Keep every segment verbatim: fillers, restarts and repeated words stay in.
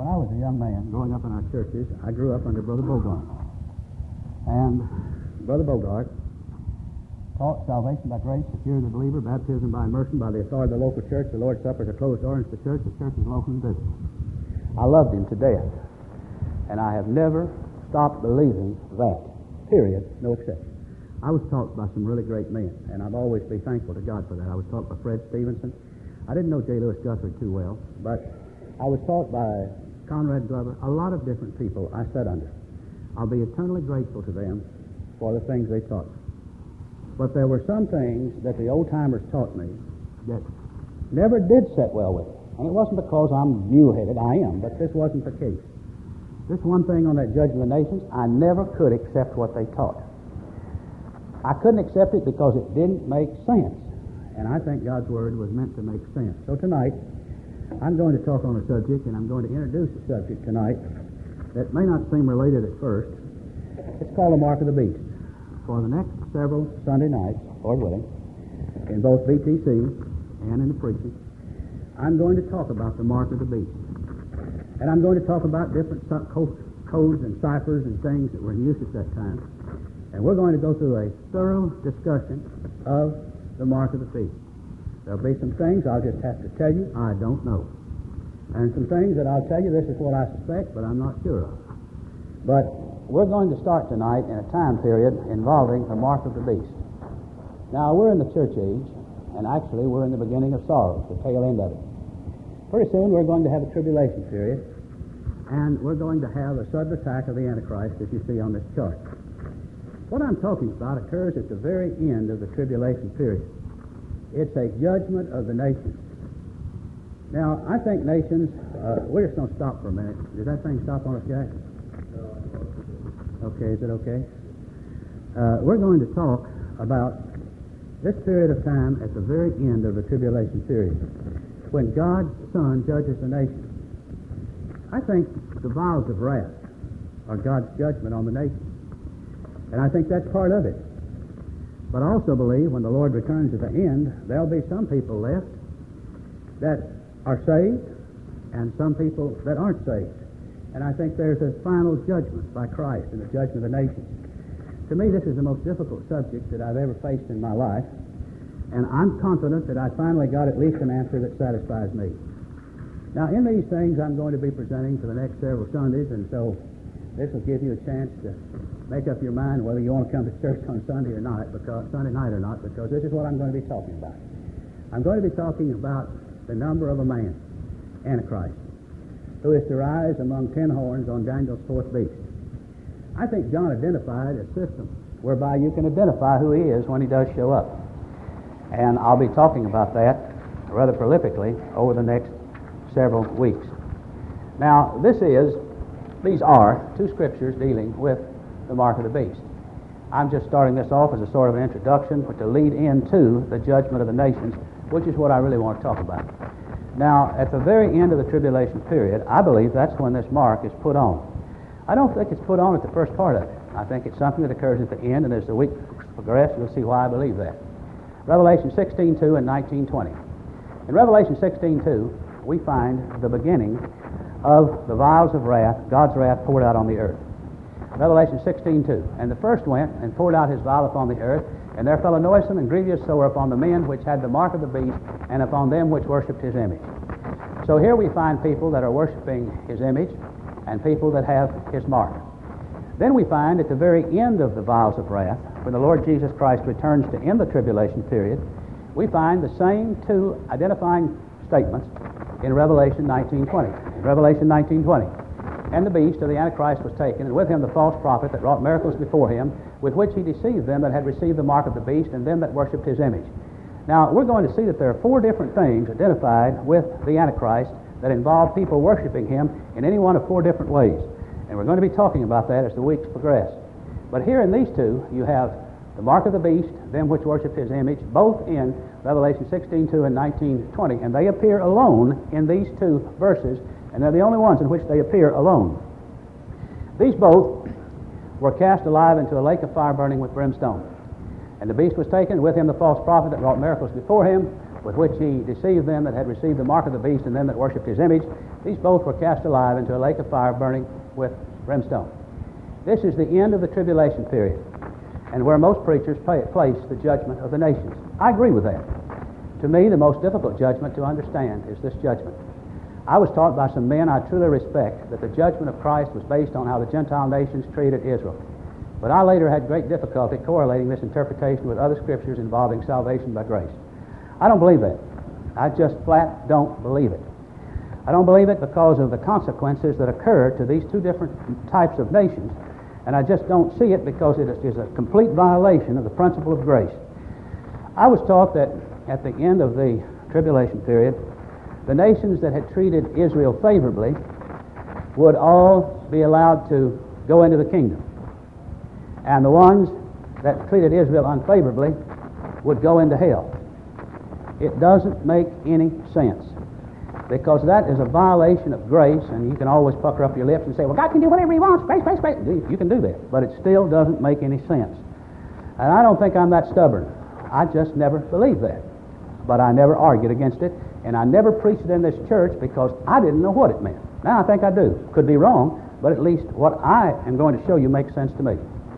When I was a young man growing up in our churches, I grew up under Brother Bogart. And Brother Bogart taught salvation by grace, the cure of the believer, baptism by immersion, by the authority of the local church, the Lord's Supper is a closed door into the church, the church is local and visible. I loved him to death. And I have never stopped believing that. Period. No exception. I was taught by some really great men, and I've always been thankful to God for that. I was taught by Fred Stevenson. I didn't know J. Lewis Guthrie too well, but I was taught by Conrad Glover, a lot of different people I sat under. I'll be eternally grateful to them for the things they taught me. But there were some things that the old-timers taught me that never did sit well with me. And it wasn't because I'm mule-headed, I am, but this wasn't the case. This one thing on that Judgment of the Nations, I never could accept what they taught. I couldn't accept it because it didn't make sense. And I think God's Word was meant to make sense. So tonight, I'm going to talk on a subject, and I'm going to introduce a subject tonight that may not seem related at first. It's called the Mark of the Beast. For the next several Sunday nights, Lord willing, in both B T C and in the preaching, I'm going to talk about the Mark of the Beast. And I'm going to talk about different codes and ciphers and things that were in use at that time. And we're going to go through a thorough discussion of the Mark of the Beast. There'll be some things I'll just have to tell you I don't know. And some things that I'll tell you, this is what I suspect, but I'm not sure of. But we're going to start tonight in a time period involving the Mark of the Beast. Now, we're in the church age, and actually we're in the beginning of sorrows, the tail end of it. Pretty soon we're going to have a tribulation period, and we're going to have a sudden attack of the Antichrist, as you see on this chart. What I'm talking about occurs at the very end of the tribulation period. It's a judgment of the nations. Now, I think nations, uh, we're just going to stop for a minute. Did that thing stop on us, Jack? Okay, is it okay? Uh, we're going to talk about this period of time at the very end of the tribulation period, when God's Son judges the nations. I think the vials of wrath are God's judgment on the nations. And I think that's part of it. But I also believe when the Lord returns at the end, there'll be some people left that are saved and some people that aren't saved. And I think there's a final judgment by Christ and the judgment of the nations. To me, this is the most difficult subject that I've ever faced in my life. And I'm confident that I finally got at least an answer that satisfies me. Now, in these things, I'm going to be presenting for the next several Sundays, and so this will give you a chance to make up your mind whether you want to come to church on Sunday or not, because Sunday night or not, because this is what I'm going to be talking about. I'm going to be talking about the number of a man, Antichrist, who is to rise among ten horns on Daniel's fourth beast. I think John identified a system whereby you can identify who he is when he does show up. And I'll be talking about that rather prolifically over the next several weeks. Now, this is, these are two scriptures dealing with the Mark of the Beast. I'm just starting this off as a sort of an introduction, but to lead into the judgment of the nations, which is what I really want to talk about. Now, at the very end of the tribulation period, I believe that's when this mark is put on. I don't think it's put on at the first part of it. I think it's something that occurs at the end, and as the week progresses, you'll see why I believe that. Revelation sixteen two and nineteen twenty. In Revelation sixteen two, we find the beginning of the vials of wrath, God's wrath poured out on the earth. Revelation sixteen two. And the first went and poured out his vial upon the earth, and there fell a noisome and grievous sore upon the men which had the mark of the beast, and upon them which worshipped his image. So here we find people that are worshiping his image, and people that have his mark. Then we find at the very end of the vials of wrath, when the Lord Jesus Christ returns to end the tribulation period, we find the same two identifying statements in Revelation nineteen twenty. In Revelation nineteen twenty. And the beast of the Antichrist was taken, and with him the false prophet that wrought miracles before him, with which he deceived them that had received the mark of the beast, and them that worshipped his image. Now, we're going to see that there are four different things identified with the Antichrist that involve people worshiping him in any one of four different ways. And we're going to be talking about that as the weeks progress. But here in these two, you have the mark of the beast, them which worship his image, both in Revelation sixteen two and nineteen twenty, and they appear alone in these two verses, and they're the only ones in which they appear alone. These both were cast alive into a lake of fire burning with brimstone. And the beast was taken, with him the false prophet that wrought miracles before him, with which he deceived them that had received the mark of the beast and them that worshipped his image, these both were cast alive into a lake of fire burning with brimstone. This is the end of the tribulation period, and where most preachers place the judgment of the nations. I agree with that. To me, the most difficult judgment to understand is this judgment. I was taught by some men I truly respect that the judgment of Christ was based on how the Gentile nations treated Israel. But I later had great difficulty correlating this interpretation with other scriptures involving salvation by grace. I don't believe that. I just flat don't believe it. I don't believe it because of the consequences that occur to these two different types of nations, and I just don't see it because it is a complete violation of the principle of grace. I was taught that at the end of the tribulation period, the nations that had treated Israel favorably would all be allowed to go into the kingdom, and the ones that treated Israel unfavorably would go into hell. It doesn't make any sense, because that is a violation of grace, and you can always pucker up your lips and say, well, God can do whatever he wants, grace, grace, grace. You can do that, but it still doesn't make any sense. And I don't think I'm that stubborn. I just never believed that. But I never argued against it, and I never preached it in this church because I didn't know what it meant. Now I think I do. Could be wrong, but at least what I am going to show you makes sense to me.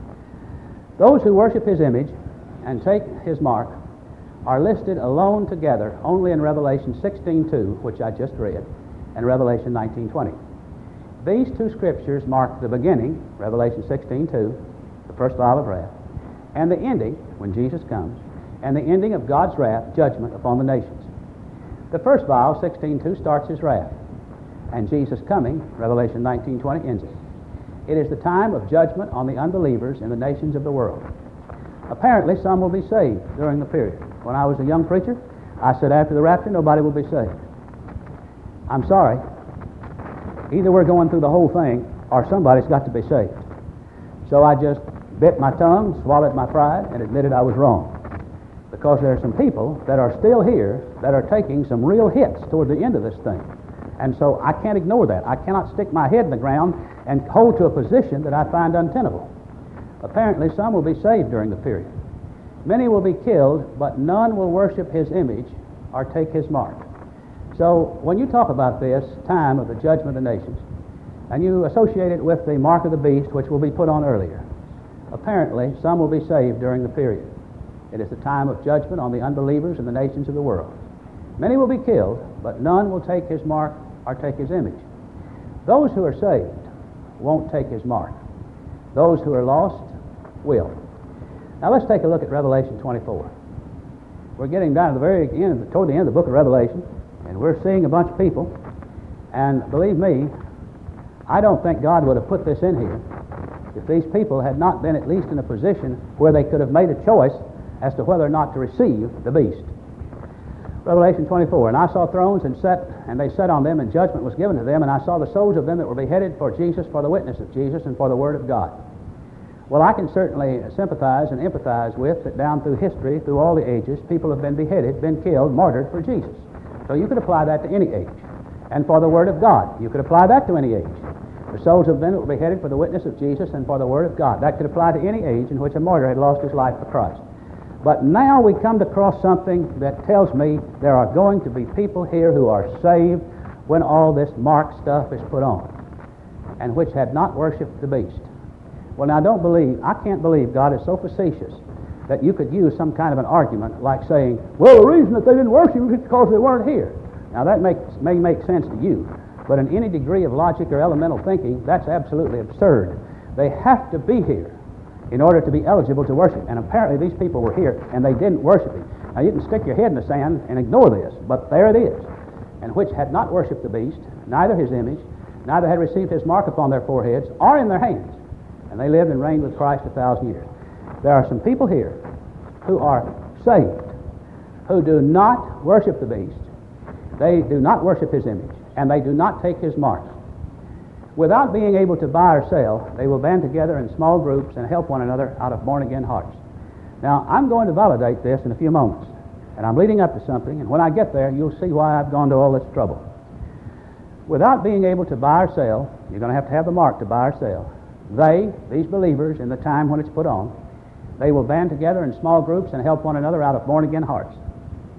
Those who worship his image and take his mark are listed alone together only in Revelation sixteen two, which I just read, and Revelation nineteen twenty. These two scriptures mark the beginning, Revelation sixteen two, the first vial of wrath, and the ending, when Jesus comes, and the ending of God's wrath, judgment upon the nations. The first vial, sixteen two, starts his wrath, and Jesus coming, Revelation nineteen twenty, ends it. It is the time of judgment on the unbelievers in the nations of the world. Apparently, some will be saved during the period. When I was a young preacher, I said after the rapture, nobody will be saved. I'm sorry. Either we're going through the whole thing, or somebody's got to be saved. So I just bit my tongue, swallowed my pride, and admitted I was wrong. Because there are some people that are still here that are taking some real hits toward the end of this thing. And so I can't ignore that. I cannot stick my head in the ground and hold to a position that I find untenable. Apparently, some will be saved during the period. Many will be killed, but none will worship his image or take his mark. So when you talk about this time of the judgment of the nations, and you associate it with the mark of the beast, which will be put on earlier, apparently some will be saved during the period. It is the time of judgment on the unbelievers in the nations of the world. Many will be killed, but none will take his mark or take his image. Those who are saved won't take his mark. Those who are lost will. Now let's take a look at Revelation twenty-four. We're getting down to the very end, toward the end of the book of Revelation, and we're seeing a bunch of people. And believe me, I don't think God would have put this in here if these people had not been at least in a position where they could have made a choice as to whether or not to receive the beast. Revelation twenty-four, and I saw thrones and sat, and they sat on them, and judgment was given to them, and I saw the souls of them that were beheaded for Jesus, for the witness of Jesus, and for the word of God. Well, I can certainly sympathize and empathize with that down through history, through all the ages, people have been beheaded, been killed, martyred for Jesus. So you could apply that to any age. And for the word of God, you could apply that to any age. The souls of them that were beheaded for the witness of Jesus and for the word of God. That could apply to any age in which a martyr had lost his life for Christ. But now we come to cross something that tells me there are going to be people here who are saved when all this mark stuff is put on, and which had not worshipped the beast. Well, now don't believe, I can't believe God is so facetious that you could use some kind of an argument like saying, well, the reason that they didn't worship is because they weren't here. Now that makes, may make sense to you, but in any degree of logic or elemental thinking, that's absolutely absurd. They have to be here in order to be eligible to worship. And apparently these people were here and they didn't worship him. Now you can stick your head in the sand and ignore this, but there it is. And which had not worshipped the beast, neither his image, neither had received his mark upon their foreheads or in their hands. And they lived and reigned with Christ a thousand years. There are some people here who are saved, who do not worship the beast. They do not worship his image, and they do not take his mark. Without being able to buy or sell, they will band together in small groups and help one another out of born-again hearts. Now, I'm going to validate this in a few moments, and I'm leading up to something, and when I get there, you'll see why I've gone to all this trouble. Without being able to buy or sell, you're going to have to have the mark to buy or sell. They, these believers, in the time when it's put on, they will band together in small groups and help one another out of born-again hearts.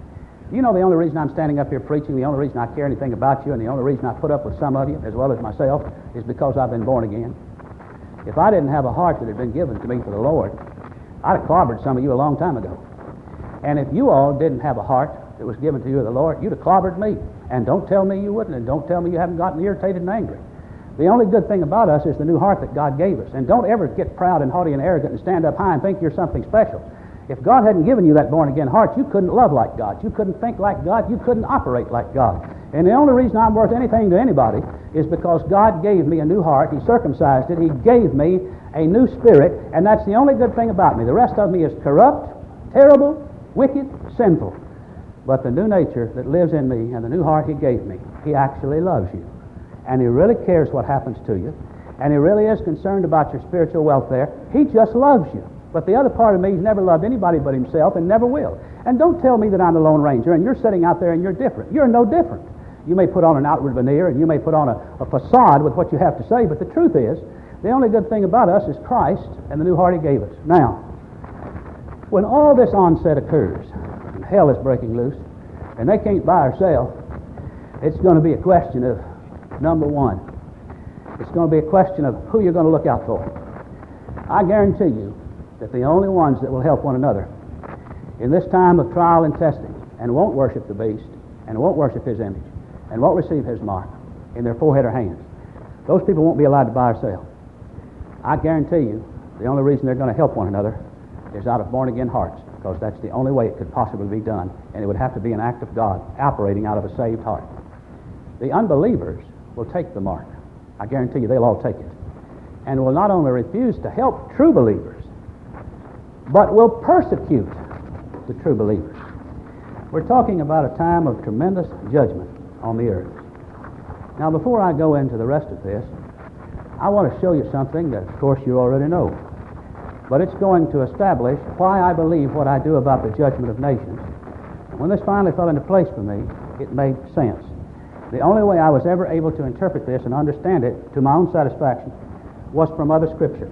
You know the only reason I'm standing up here preaching, the only reason I care anything about you, and the only reason I put up with some of you, as well as myself, is because I've been born again. If I didn't have a heart that had been given to me for the Lord, I'd have clobbered some of you a long time ago. And if you all didn't have a heart that was given to you of the Lord, you'd have clobbered me. And don't tell me you wouldn't, and don't tell me you haven't gotten irritated and angry. The only good thing about us is the new heart that God gave us. And don't ever get proud and haughty and arrogant and stand up high and think you're something special. If God hadn't given you that born-again heart, you couldn't love like God. You couldn't think like God. You couldn't operate like God. And the only reason I'm worth anything to anybody is because God gave me a new heart. He circumcised it. He gave me a new spirit. And that's the only good thing about me. The rest of me is corrupt, terrible, wicked, sinful. But the new nature that lives in me and the new heart He gave me, He actually loves you. And He really cares what happens to you. And He really is concerned about your spiritual welfare. He just loves you. But the other part of me, He's never loved anybody but Himself and never will. And don't tell me that I'm the Lone Ranger and you're sitting out there and you're different. You're no different. You may put on an outward veneer and you may put on a, a facade with what you have to say, but the truth is, the only good thing about us is Christ and the new heart He gave us. Now, when all this onset occurs, and hell is breaking loose, and they can't buy or sell, it's going to be a question of, number one, it's going to be a question of who you're going to look out for. I guarantee you that the only ones that will help one another in this time of trial and testing and won't worship the beast and won't worship his image and won't receive his mark in their forehead or hands, those people won't be allowed to buy or sell. I guarantee you the only reason they're going to help one another is out of born-again hearts, because that's the only way it could possibly be done, and it would have to be an act of God operating out of a saved heart. The unbelievers will take the mark. I guarantee you they'll all take it, and will not only refuse to help true believers, but will persecute the true believers. We're talking about a time of tremendous judgment on the earth. Now, before I go into the rest of this, I want to show you something that, of course, you already know. But it's going to establish why I believe what I do about the judgment of nations. And when this finally fell into place for me, it made sense. The only way I was ever able to interpret this and understand it to my own satisfaction was from other Scripture.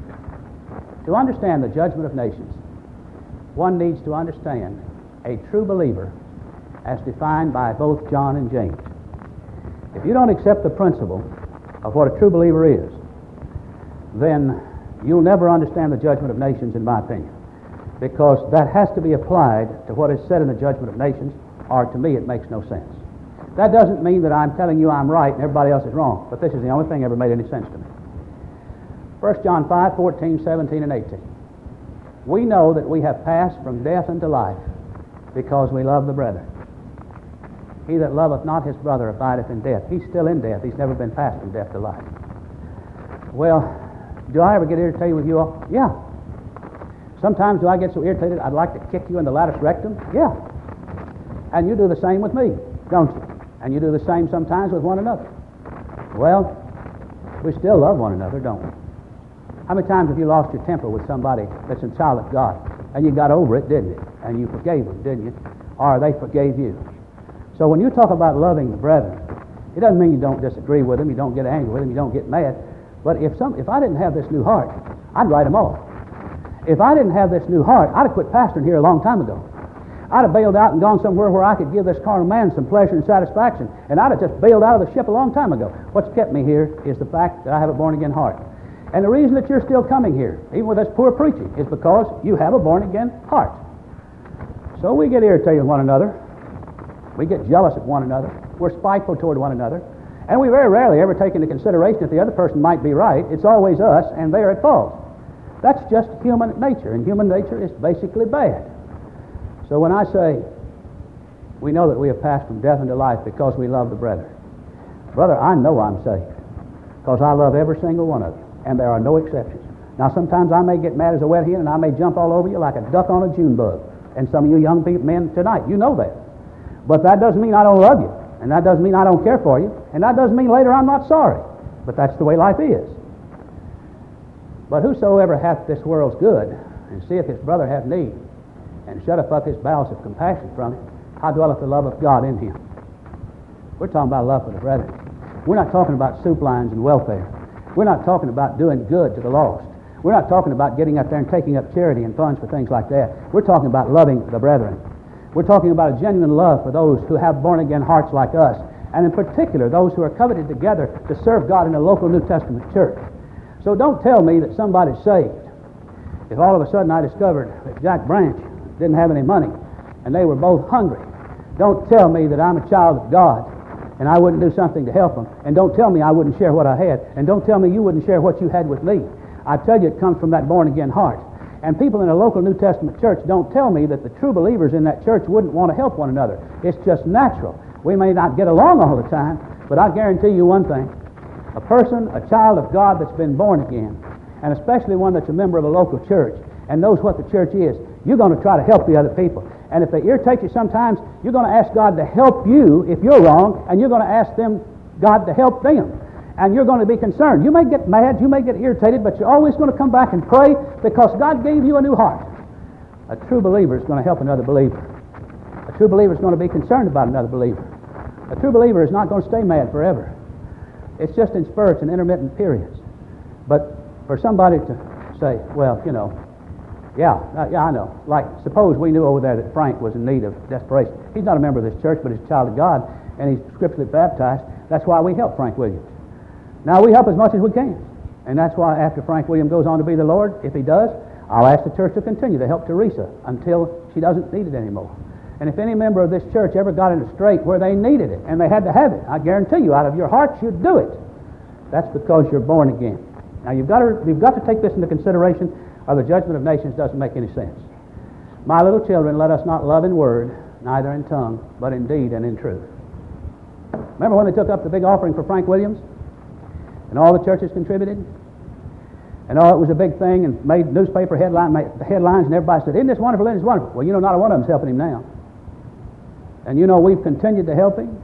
To understand the judgment of nations, one needs to understand a true believer as defined by both John and James. If you don't accept the principle of what a true believer is, then you'll never understand the judgment of nations, in my opinion, because that has to be applied to what is said in the judgment of nations, or to me it makes no sense. That doesn't mean that I'm telling you I'm right and everybody else is wrong, but this is the only thing ever made any sense to me. First John five, fourteen, seventeen, and eighteen. We know that we have passed from death unto life because we love the brethren. He that loveth not his brother abideth in death. He's still in death. He's never been passed from death to life. Well, do I ever get irritated with you all? Yeah. Sometimes do I get so irritated I'd like to kick you in the latus rectum? Yeah. And you do the same with me, don't you? And you do the same sometimes with one another. Well, we still love one another, don't we? How many times have you lost your temper with somebody that's a child of God, and you got over it, didn't you? And you forgave them, didn't you? Or they forgave you. So when you talk about loving the brethren, it doesn't mean you don't disagree with them, you don't get angry with them, you don't get mad. But if some, if I didn't have this new heart, I'd write them off. If I didn't have this new heart, I'd have quit pastoring here a long time ago. I'd have bailed out and gone somewhere where I could give this carnal man some pleasure and satisfaction, and I'd have just bailed out of the ship a long time ago. What's kept me here is the fact that I have a born-again heart. And the reason that you're still coming here, even with this poor preaching, is because you have a born-again heart. So we get irritated with one another. We get jealous of one another. We're spiteful toward one another. And we very rarely ever take into consideration that the other person might be right. It's always us, and they're at fault. That's just human nature, and human nature is basically bad. So when I say we know that we have passed from death into life because we love the brethren, brother, I know I'm saved because I love every single one of you, and there are no exceptions. Now, sometimes I may get mad as a wet hen, and I may jump all over you like a duck on a June bug. And some of you young people, men tonight, you know that. But that doesn't mean I don't love you, and that doesn't mean I don't care for you, and that doesn't mean later I'm not sorry. But that's the way life is. But whosoever hath this world's good, and seeth his brother have need, and shutteth up his bowels of compassion from it, how dwelleth the love of God in him? We're talking about love for the brethren. We're not talking about soup lines and welfare. We're not talking about doing good to the lost. We're not talking about getting up there and taking up charity and funds for things like that. We're talking about loving the brethren. We're talking about a genuine love for those who have born-again hearts like us, and in particular, those who are coveted together to serve God in a local New Testament church. So don't tell me that somebody's saved if all of a sudden I discovered that Jack Branch didn't have any money and they were both hungry. Don't tell me that I'm a child of God and I wouldn't do something to help them. And don't tell me I wouldn't share what I had. And don't tell me you wouldn't share what you had with me. I tell you, it comes from that born-again heart. And people in a local New Testament church don't tell me that the true believers in that church wouldn't want to help one another. It's just natural. We may not get along all the time, but I guarantee you one thing. A person, a child of God that's been born again, and especially one that's a member of a local church and knows what the church is, you're going to try to help the other people. And if they irritate you sometimes, you're going to ask God to help you if you're wrong, and you're going to ask them, God, to help them. And you're going to be concerned. You may get mad, you may get irritated, but you're always going to come back and pray because God gave you a new heart. A true believer is going to help another believer. A true believer is going to be concerned about another believer. A true believer is not going to stay mad forever. It's just in spurts and intermittent periods. But for somebody to say, well, you know, yeah, uh, yeah, I know. Like, suppose we knew over there that Frank was in need of desperation. He's not a member of this church, but he's a child of God, and he's scripturally baptized. That's why we help Frank Williams. Now, we help as much as we can. And that's why after Frank Williams goes on to be the Lord, if he does, I'll ask the church to continue to help Teresa until she doesn't need it anymore. And if any member of this church ever got in a strait where they needed it, and they had to have it, I guarantee you, out of your heart, you'd do it. That's because you're born again. Now, you've got to, you've got to take this into consideration, or the judgment of nations doesn't make any sense. My little children, let us not love in word, neither in tongue, but in deed and in truth. Remember when they took up the big offering for Frank Williams? And all the churches contributed? And oh, it was a big thing and made newspaper headline, made headlines, and everybody said, isn't this wonderful, isn't this wonderful? Well, you know, not a one of them's helping him now. And you know, we've continued to help him.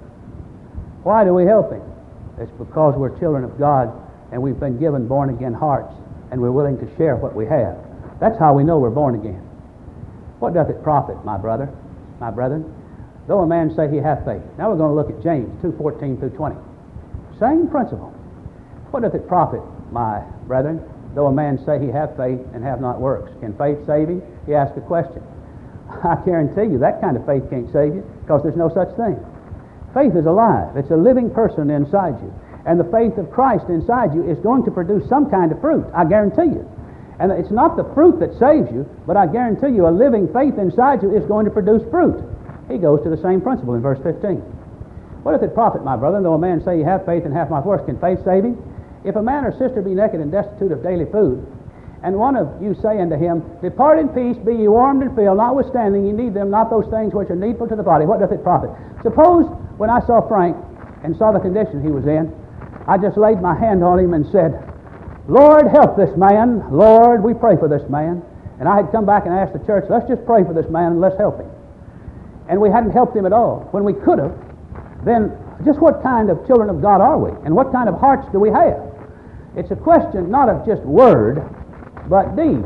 Why do we help him? It's because we're children of God, and we've been given born-again hearts, and we're willing to share what we have. That's how we know we're born again. What doth it profit, my brother, my brethren, though a man say he hath faith? Now we're going to look at James two fourteen through twenty. Same principle. What doth it profit, my brethren, though a man say he hath faith and have not works? Can faith save him? He asked a question. I guarantee you that kind of faith can't save you, because there's no such thing. Faith is alive. It's a living person inside you. And the faith of Christ inside you is going to produce some kind of fruit. I guarantee you. And it's not the fruit that saves you, but I guarantee you a living faith inside you is going to produce fruit. He goes to the same principle in verse fifteen. What doth it profit, my brother, though a man say he have faith and hath not works? Can faith save him? If a man or sister be naked and destitute of daily food, and one of you say unto him, depart in peace, be ye warmed and filled, notwithstanding ye need them not those things which are needful to the body, what doth it profit? Suppose when I saw Frank and saw the condition he was in, I just laid my hand on him and said, Lord, help this man. Lord, we pray for this man. And I had come back and asked the church, let's just pray for this man and let's help him. And we hadn't helped him at all. When we could have, then just what kind of children of God are we? And what kind of hearts do we have? It's a question not of just word, but deed.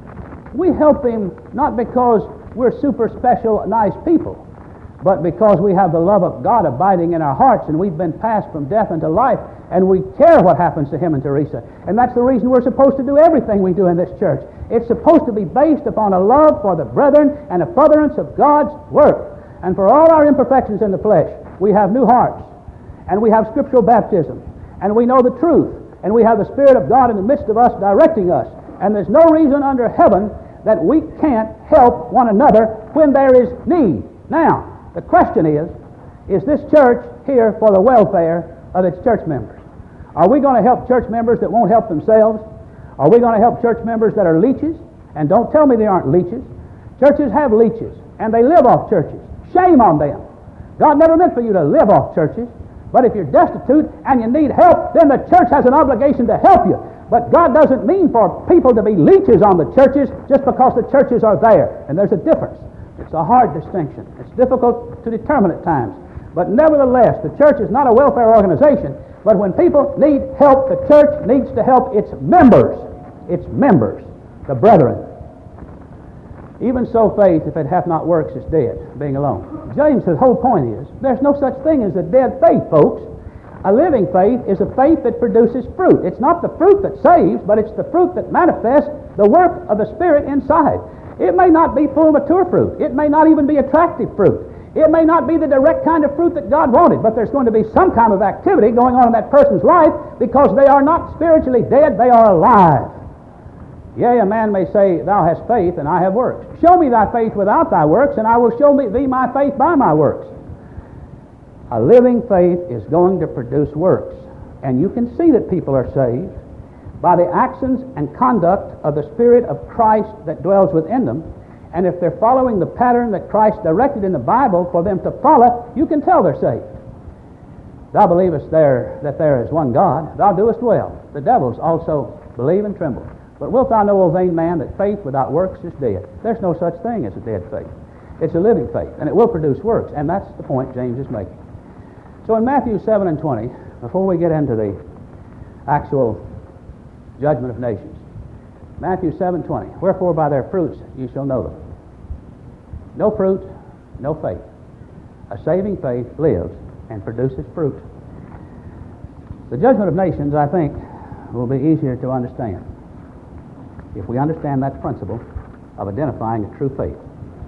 We help him not because we're super special, nice people, but because we have the love of God abiding in our hearts, and we've been passed from death unto life, and we care what happens to him and Teresa. And that's the reason we're supposed to do everything we do in this church. It's supposed to be based upon a love for the brethren and a furtherance of God's work. And for all our imperfections in the flesh, we have new hearts, and we have scriptural baptism, and we know the truth, and we have the Spirit of God in the midst of us directing us. And there's no reason under heaven that we can't help one another when there is need. Now, the question is, is this church here for the welfare of its church members? Are we going to help church members that won't help themselves? Are we going to help church members that are leeches? And don't tell me they aren't leeches. Churches have leeches, and they live off churches. Shame on them. God never meant for you to live off churches. But if you're destitute and you need help, then the church has an obligation to help you. But God doesn't mean for people to be leeches on the churches just because the churches are there. And there's a difference. It's a hard distinction. It's difficult to determine at times. But nevertheless, the church is not a welfare organization. But when people need help, the church needs to help its members. Its members, the brethren. Even so, faith, if it hath not works, is dead, being alone. James' whole point is, there's no such thing as a dead faith, folks. A living faith is a faith that produces fruit. It's not the fruit that saves, but it's the fruit that manifests the work of the Spirit inside. It may not be full mature fruit. It may not even be attractive fruit. It may not be the direct kind of fruit that God wanted, but there's going to be some kind of activity going on in that person's life because they are not spiritually dead, they are alive. Yea, a man may say, Thou hast faith, and I have works. Show me thy faith without thy works, and I will show me, thee my faith by my works. A living faith is going to produce works. And you can see that people are saved by the actions and conduct of the Spirit of Christ that dwells within them. And if they're following the pattern that Christ directed in the Bible for them to follow, you can tell they're saved. Thou believest there that there is one God, thou doest well. The devils also believe and tremble. But wilt thou know, O vain man, that faith without works is dead? There's no such thing as a dead faith. It's a living faith, and it will produce works. And that's the point James is making. So in Matthew seven and twenty, before we get into the actual judgment of nations, Matthew seven twenty, wherefore by their fruits ye shall know them. No fruit, no faith. A saving faith lives and produces fruit. The judgment of nations, I think, will be easier to understand if we understand that principle of identifying a true faith.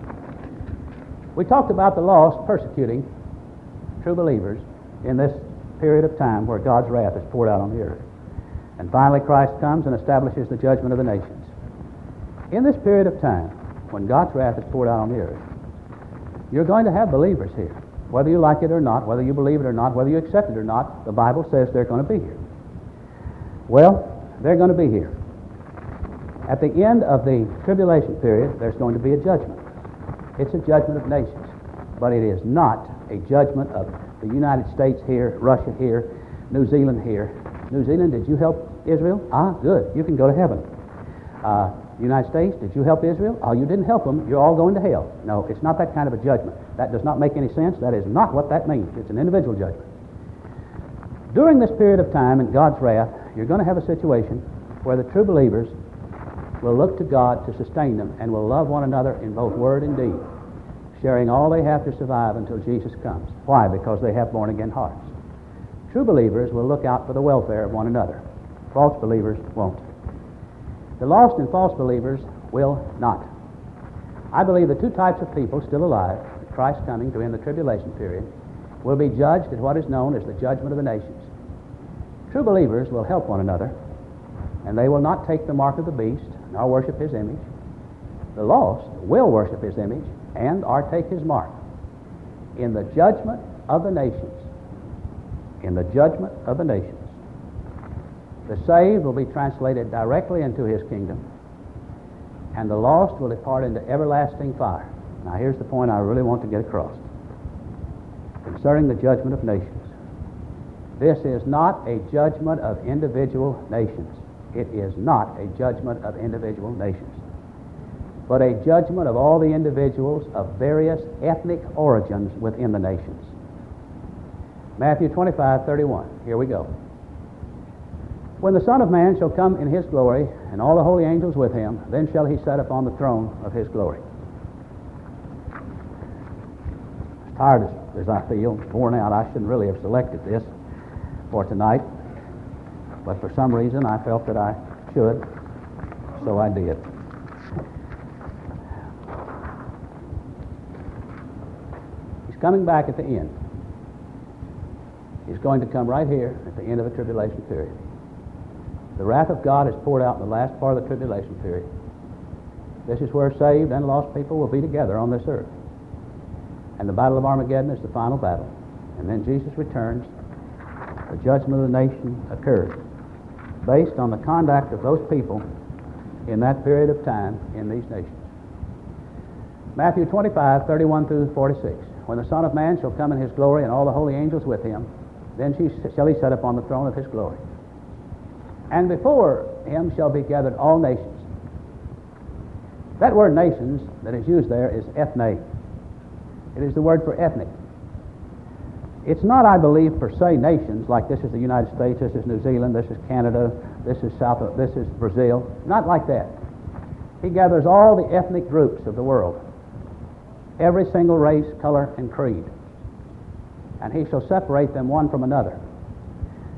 We talked about the lost persecuting true believers in this period of time where God's wrath is poured out on the earth. And finally Christ comes and establishes the judgment of the nations. In this period of time, when God's wrath is poured out on the earth, you're going to have believers here. Whether you like it or not, whether you believe it or not, whether you accept it or not, the Bible says they're going to be here. Well, they're going to be here. At the end of the tribulation period, there's going to be a judgment. It's a judgment of nations, but it is not a judgment of the United States here, Russia here, New Zealand here. New Zealand, did you help Israel? Ah, good. You can go to heaven. Uh, United States, did you help Israel? Oh, you didn't help them. You're all going to hell. No, it's not that kind of a judgment. That does not make any sense. That is not what that means. It's an individual judgment. During this period of time in God's wrath, you're going to have a situation where the true believers will look to God to sustain them and will love one another in both word and deed, sharing all they have to survive until Jesus comes. Why? Because they have born-again hearts. True believers will look out for the welfare of one another. False believers won't. The lost and false believers will not. I believe the two types of people still alive, at Christ's coming during the tribulation period, will be judged at what is known as the judgment of the nations. True believers will help one another, and they will not take the mark of the beast, nor worship his image. The lost will worship his image and or take his mark. In the judgment of the nations, in the judgment of the nations, the saved will be translated directly into his kingdom, and the lost will depart into everlasting fire. Now here's the point I really want to get across concerning the judgment of nations. This is not a judgment of individual nations. It is not a judgment of individual nations, but a judgment of all the individuals of various ethnic origins within the nations. Matthew twenty-five thirty-one. Here we go. When the Son of Man shall come in his glory, and all the holy angels with him, then shall he sit upon the throne of his glory. As tired as, as I feel, worn out, I shouldn't really have selected this for tonight, but for some reason I felt that I should, so I did. He's coming back at the end. He's going to come right here at the end of the tribulation period. The wrath of God is poured out in the last part of the tribulation period. This is where saved and lost people will be together on this earth. And the battle of Armageddon is the final battle. And then Jesus returns. The judgment of the nation occurs based on the conduct of those people in that period of time in these nations. Matthew twenty-five thirty-one through forty-six. When the Son of Man shall come in his glory and all the holy angels with him, then shall he set upon the throne of his glory. And before him shall be gathered all nations. That word nations that is used there is ethne. It is the word for ethnic. It's not, I believe, per se nations, like this is the United States, this is New Zealand, this is Canada, this is South, this is Brazil. Not like that. He gathers all the ethnic groups of the world, every single race, color, and creed. And he shall separate them one from another.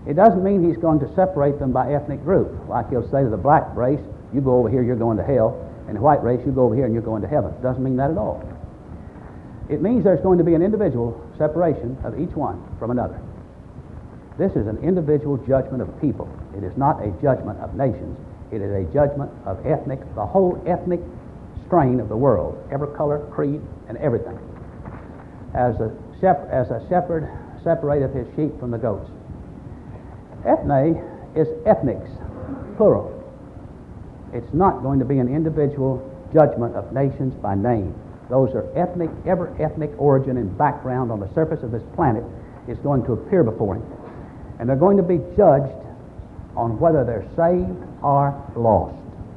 It doesn't mean he's going to separate them by ethnic group. Like he'll say to the black race, you go over here, you're going to hell, and the white race, you go over here and you're going to heaven. It doesn't mean that at all. It means there's going to be an individual separation of each one from another. This is an individual judgment of people. It is not a judgment of nations. It is a judgment of ethnic, the whole ethnic strain of the world, every color, creed, and everything. As a, shep- as a shepherd separateth his sheep from the goats. Ethne is ethnics, plural. It's not going to be an individual judgment of nations by name. Those are ethnic, every ethnic origin and background on the surface of this planet is going to appear before him. And they're going to be judged on whether they're saved or lost.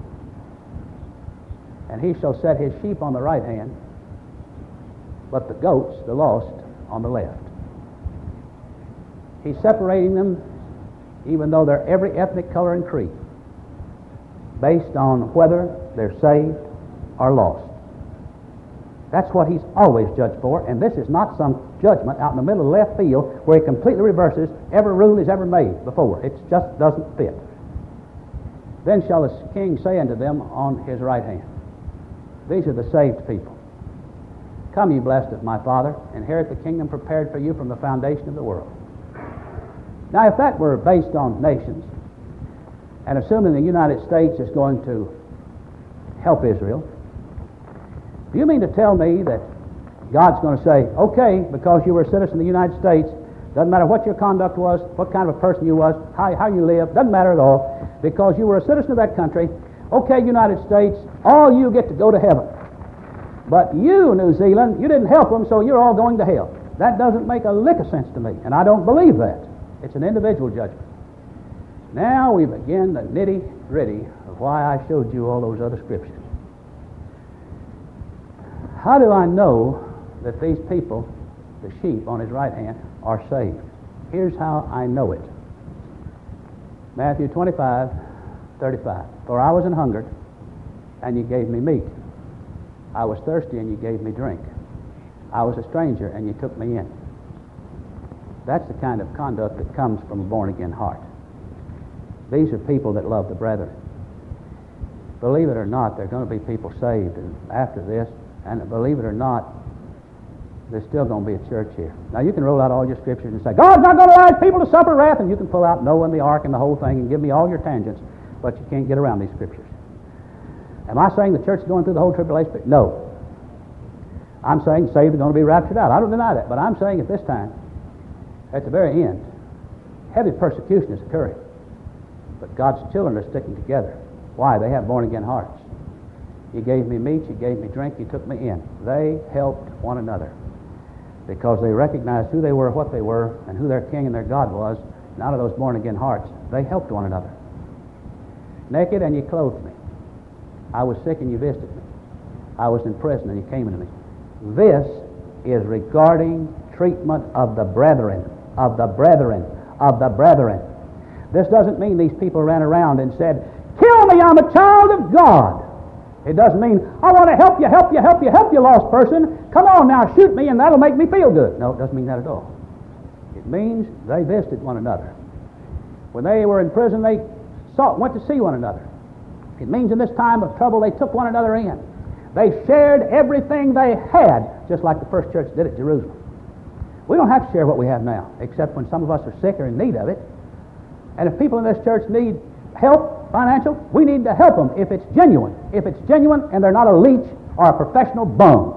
And he shall set his sheep on the right hand, but the goats, the lost, on the left. He's separating them, even though they're every ethnic color and creed, based on whether they're saved or lost. That's what he's always judged for, and this is not some judgment out in the middle of left field where he completely reverses every rule he's ever made before. It just doesn't fit. Then shall the king say unto them on his right hand, these are the saved people. Come, ye blessed of my Father, inherit the kingdom prepared for you from the foundation of the world. Now, if that were based on nations, and assuming the United States is going to help Israel, do you mean to tell me that God's going to say, okay, because you were a citizen of the United States, doesn't matter what your conduct was, what kind of a person you was, how, how you lived, doesn't matter at all, because you were a citizen of that country, okay, United States, all you get to go to heaven. But you, New Zealand, you didn't help them, so you're all going to hell. That doesn't make a lick of sense to me, and I don't believe that. It's an individual judgment. Now we begin the nitty-gritty of why I showed you all those other scriptures. How do I know that these people, the sheep on his right hand, are saved? Here's how I know it. Matthew twenty-five, thirty-five. For I was an hungered, and you gave me meat. I was thirsty, and you gave me drink. I was a stranger, and you took me in. That's the kind of conduct that comes from a born-again heart. These are people that love the brethren. Believe it or not, there are going to be people saved after this, and believe it or not, there's still going to be a church here. Now, you can roll out all your scriptures and say, God's not going to allow his people to suffer wrath, and you can pull out Noah and the ark and the whole thing and give me all your tangents, but you can't get around these scriptures. Am I saying the church is going through the whole tribulation? No. I'm saying the saved are going to be raptured out. I don't deny that, but I'm saying at this time, at the very end, heavy persecution is occurring. But God's children are sticking together. Why? They have born-again hearts. You gave me meat, you gave me drink, you took me in. They helped one another because they recognized who they were, what they were, and who their king and their God was. And out of those born-again hearts, they helped one another. Naked, and you clothed me. I was sick, and you visited me. I was in prison, and you came into me. This is regarding treatment of the brethren, of the brethren, of the brethren. This doesn't mean these people ran around and said, kill me, I'm a child of God. It doesn't mean, I want to help you, help you, help you, help you, lost person. Come on now, shoot me, and that'll make me feel good. No, it doesn't mean that at all. It means they visited one another. When they were in prison, they saw, went to see one another. It means in this time of trouble, they took one another in. They shared everything they had, just like the first church did at Jerusalem. We don't have to share what we have now, except when some of us are sick or in need of it. And if people in this church need help, financial, we need to help them if it's genuine. If it's genuine and they're not a leech or a professional bum.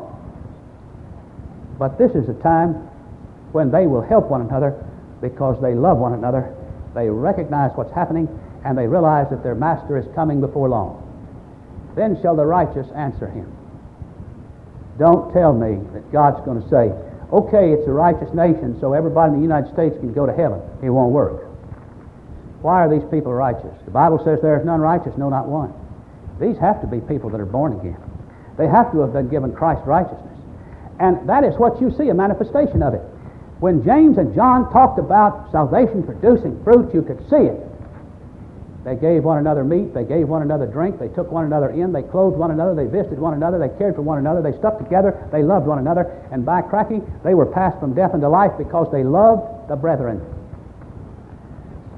But this is a time when they will help one another because they love one another. They recognize what's happening and they realize that their master is coming before long. Then shall the righteous answer him. Don't tell me that God's going to say, okay, it's a righteous nation, so everybody in the United States can go to heaven. It won't work. Why are these people righteous? The Bible says there is none righteous, no, not one. These have to be people that are born again. They have to have been given Christ's righteousness. And that is what you see, a manifestation of it. When James and John talked about salvation producing fruit, you could see it. They gave one another meat, they gave one another drink, they took one another in, they clothed one another, they visited one another, they cared for one another, they stuck together, they loved one another, and by cracking, they were passed from death into life because they loved the brethren.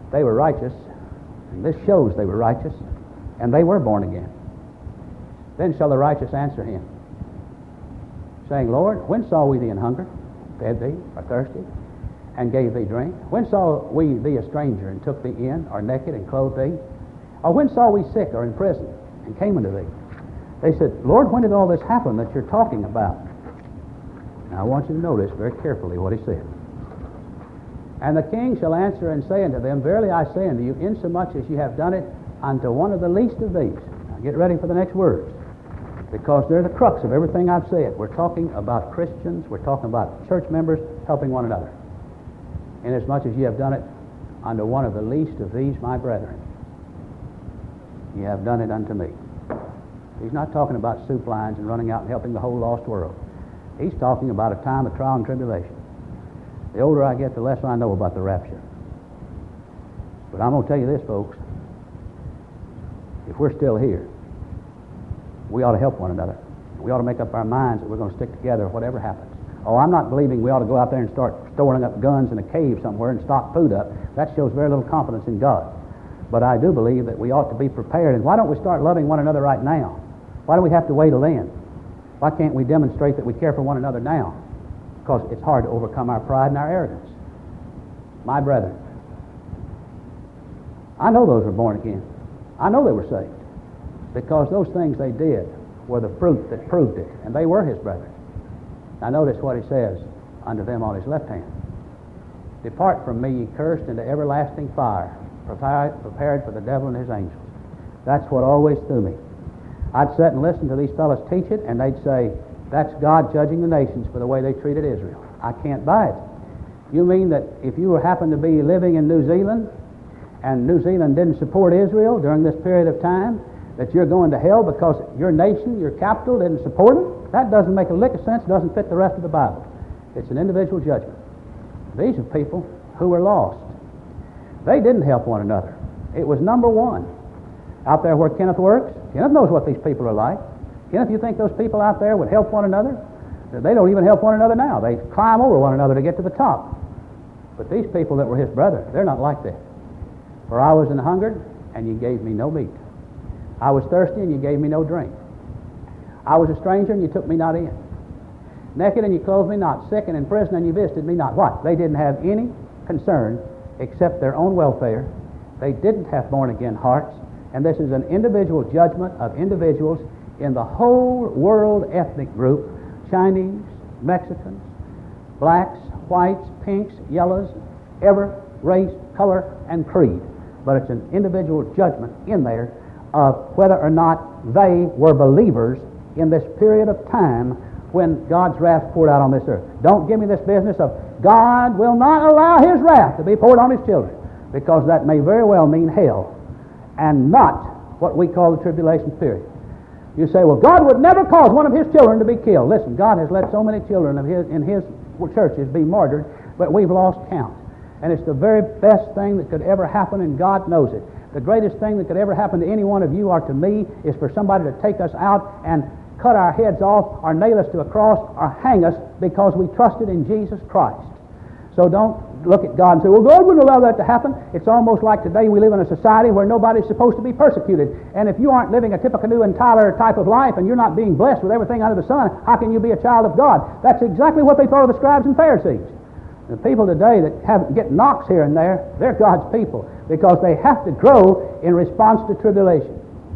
they were righteous, and this shows they were righteous, and they were born again. Then shall the righteous answer him, saying, Lord, when saw we thee an hunger, fed thee, or thirsty, and gave thee drink? When saw we thee a stranger, and took thee in, or naked, and clothed thee? Or when saw we sick, or in prison, and came unto thee? They said, Lord, when did all this happen that you're talking about? Now I want you to notice very carefully what he said. And the king shall answer and say unto them, Verily I say unto you, insomuch as ye have done it unto one of the least of these. Now get ready for the next words, because they're the crux of everything I've said. We're talking about Christians, we're talking about church members helping one another. Inasmuch as ye have done it unto one of the least of these my brethren, ye have done it unto me. He's not talking about soup lines and running out and helping the whole lost world. He's talking about a time of trial and tribulation. The older I get, the less I know about the rapture. But I'm going to tell you this, folks. If we're still here, we ought to help one another. We ought to make up our minds that we're going to stick together whatever happens. Oh, I'm not believing we ought to go out there and start storing up guns in a cave somewhere and stock food up. That shows very little confidence in God. But I do believe that we ought to be prepared. And why don't we start loving one another right now? Why do we have to wait till then? Why can't we demonstrate that we care for one another now? Because it's hard to overcome our pride and our arrogance. My brethren, I know those were born again. I know they were saved, because those things they did were the fruit that proved it, and they were his brethren. Now notice what he says unto them on his left hand. Depart from me, ye cursed, into everlasting fire, prepared for the devil and his angels. That's what always threw me. I'd sit and listen to these fellows teach it, and they'd say, that's God judging the nations for the way they treated Israel. I can't buy it. You mean that if you happen to be living in New Zealand, and New Zealand didn't support Israel during this period of time, that you're going to hell because your nation, your capital, didn't support them? That doesn't make a lick of sense, doesn't fit the rest of the Bible. It's an individual judgment. These are people who were lost. They didn't help one another. It was number one. Out there where Kenneth works, Kenneth knows what these people are like. Kenneth, you think those people out there would help one another? They don't even help one another now. They climb over one another to get to the top. But these people that were his brother, they're not like that. For I was an hungered, and you gave me no meat. I was thirsty, and you gave me no drink. I was a stranger, and you took me not in. Naked, and you clothed me not. Sick and in prison, and you visited me not. What? They didn't have any concern except their own welfare. They didn't have born-again hearts. And this is an individual judgment of individuals in the whole world ethnic group, Chinese, Mexicans, blacks, whites, pinks, yellows, every race, color, and creed. But it's an individual judgment in there of whether or not they were believers in this period of time when God's wrath poured out on this earth. Don't give me this business of God will not allow his wrath to be poured on his children, because that may very well mean hell, and not what we call the tribulation period. You say, well, God would never cause one of his children to be killed. Listen, God has let so many children of his, in his churches be martyred, but we've lost count. And it's the very best thing that could ever happen, and God knows it. The greatest thing that could ever happen to any one of you or to me is for somebody to take us out and cut our heads off or nail us to a cross or hang us because we trusted in Jesus Christ. So don't look at God and say, well, God wouldn't allow that to happen. It's almost like today we live in a society where nobody's supposed to be persecuted. And if you aren't living a typical New and Tyler type of life and you're not being blessed with everything under the sun, how can you be a child of God? That's exactly what they thought of the scribes and Pharisees. The people today that have get knocks here and there, they're God's people because they have to grow in response to tribulation.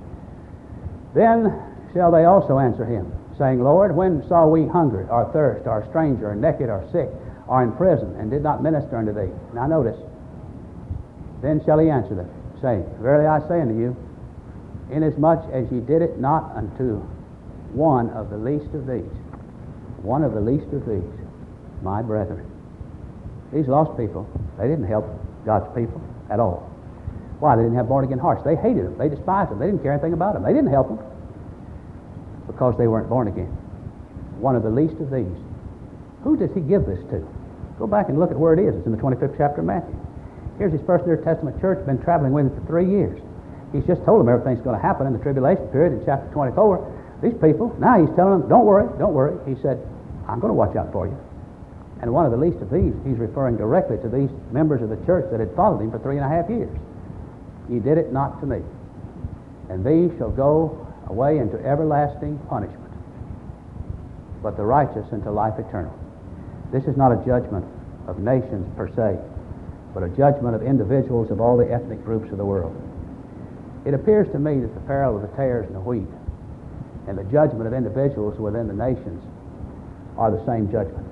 Then shall they also answer him, saying, Lord, when saw we hunger, or thirst, or stranger, or naked, or sick, or in prison, and did not minister unto thee? Now notice, then shall he answer them, saying, Verily I say unto you, inasmuch as ye did it not unto one of the least of these, one of the least of these, my brethren. These lost people, they didn't help God's people at all. Why? They didn't have born-again hearts. They hated them. They despised them. They didn't care anything about them. They didn't help them because they weren't born again. One of the least of these. Who does he give this to? Go back and look at where it is. It's in the twenty-fifth chapter of Matthew. Here's his first New Testament church, been traveling with him for three years. He's just told them everything's going to happen in the tribulation period in chapter twenty-four. These people, now he's telling them, don't worry, don't worry. He said, I'm going to watch out for you. And one of the least of these, he's referring directly to these members of the church that had followed him for three and a half years. Ye did it not to me. And these shall go away into everlasting punishment, but the righteous into life eternal. This is not a judgment of nations per se, but a judgment of individuals of all the ethnic groups of the world. It appears to me that the parallel of the tares and the wheat and the judgment of individuals within the nations are the same judgment.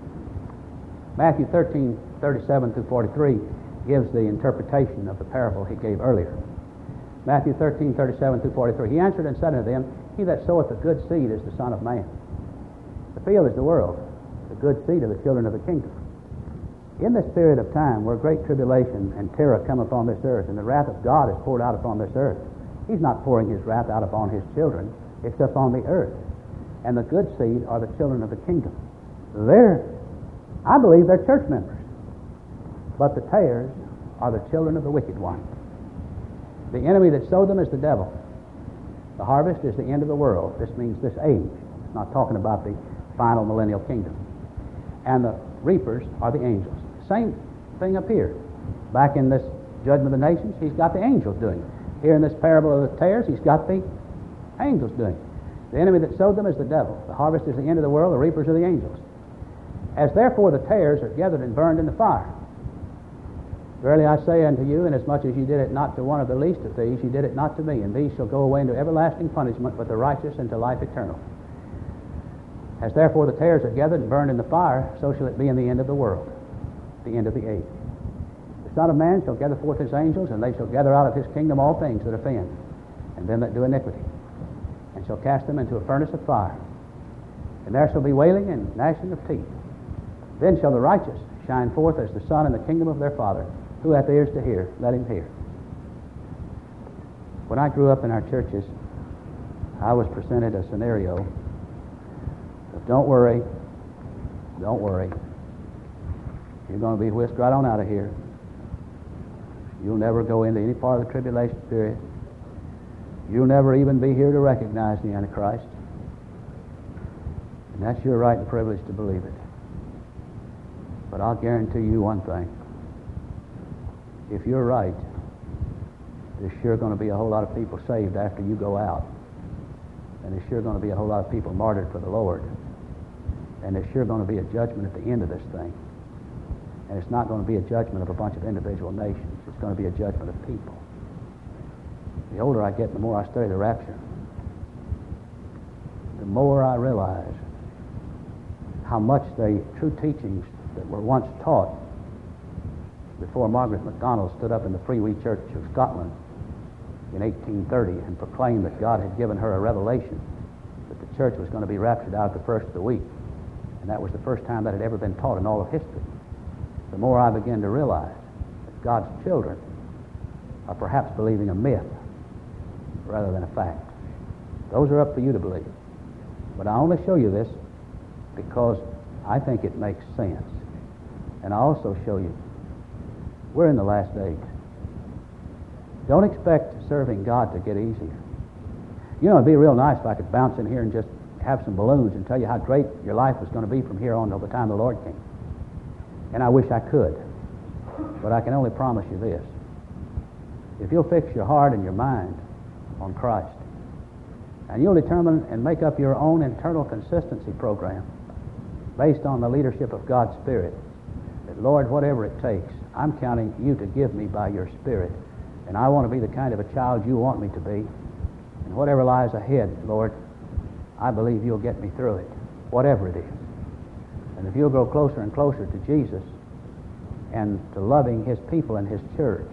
Matthew thirteen, thirty-seven through forty-three gives the interpretation of the parable he gave earlier. Matthew thirteen, thirty-seven through forty-three. He answered and said unto them, He that soweth the good seed is the Son of Man. The field is the world. The good seed are the children of the kingdom. In this period of time where great tribulation and terror come upon this earth and the wrath of God is poured out upon this earth, He's not pouring His wrath out upon His children. It's upon the earth. And the good seed are the children of the kingdom. They're, I believe they're church members. But the tares are the children of the wicked one. The enemy that sowed them is the devil. The harvest is the end of the world. This means this age. It's not talking about the final millennial kingdom. And the reapers are the angels. Same thing up here. Back in this judgment of the nations, he's got the angels doing it. Here in this parable of the tares, he's got the angels doing it. The enemy that sowed them is the devil. The harvest is the end of the world. The reapers are the angels. As therefore the tares are gathered and burned in the fire. Verily I say unto you, inasmuch as you did it not to one of the least of these, you did it not to me, and these shall go away into everlasting punishment, but the righteous into life eternal. As therefore the tares are gathered and burned in the fire, so shall it be in the end of the world, the end of the age. The Son of Man shall gather forth his angels, and they shall gather out of his kingdom all things that offend, and them that do iniquity, and shall cast them into a furnace of fire. And there shall be wailing and gnashing of teeth. Then shall the righteous shine forth as the sun in the kingdom of their Father. Who hath ears to hear, let him hear. When I grew up in our churches, I was presented a scenario of don't worry, don't worry. You're going to be whisked right on out of here. You'll never go into any part of the tribulation period. You'll never even be here to recognize the Antichrist. And that's your right and privilege to believe it. But I'll guarantee you one thing. If you're right, there's sure going to be a whole lot of people saved after you go out. And there's sure going to be a whole lot of people martyred for the Lord. And there's sure going to be a judgment at the end of this thing. And it's not going to be a judgment of a bunch of individual nations. It's going to be a judgment of people. The older I get, the more I study the rapture, the more I realize how much the true teachings that were once taught before Margaret MacDonald stood up in the Free Wee Church of Scotland in eighteen thirty and proclaimed that God had given her a revelation that the church was going to be raptured out the first of the week. And that was the first time that had ever been taught in all of history. The more I began to realize that God's children are perhaps believing a myth rather than a fact. Those are up for you to believe. But I only show you this because I think it makes sense. And I also show you we're in the last days. Don't expect serving God to get easier. You know, it'd be real nice if I could bounce in here and just have some balloons and tell you how great your life was going to be from here on till the time the Lord came. And I wish I could. But I can only promise you this. If you'll fix your heart and your mind on Christ, and you'll determine and make up your own internal consistency program based on the leadership of God's Spirit, that, Lord, whatever it takes, I'm counting you to give me by your Spirit, and I want to be the kind of a child you want me to be, and whatever lies ahead, Lord, I believe you'll get me through it, whatever it is. And if you'll grow closer and closer to Jesus and to loving his people and his church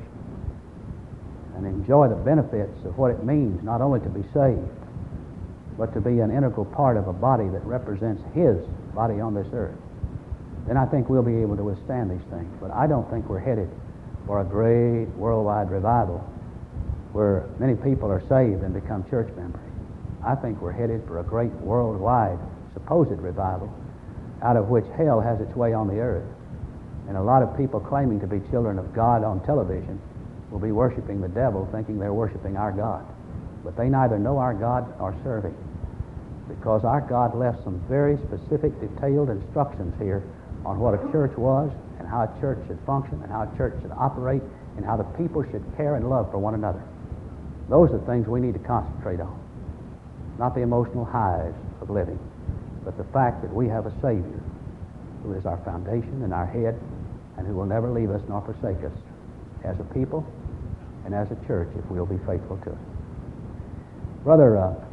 and enjoy the benefits of what it means not only to be saved, but to be an integral part of a body that represents his body on this earth, then I think we'll be able to withstand these things. But I don't think we're headed for a great worldwide revival where many people are saved and become church members. I think we're headed for a great worldwide supposed revival out of which hell has its way on the earth. And a lot of people claiming to be children of God on television will be worshiping the devil, thinking they're worshiping our God. But they neither know our God nor serve him, because our God left some very specific, detailed instructions here on what a church was and how a church should function and how a church should operate and how the people should care and love for one another. Those are the things we need to concentrate on. Not the emotional highs of living, but the fact that we have a Savior who is our foundation and our head and who will never leave us nor forsake us as a people and as a church if we'll be faithful to it. Brother uh,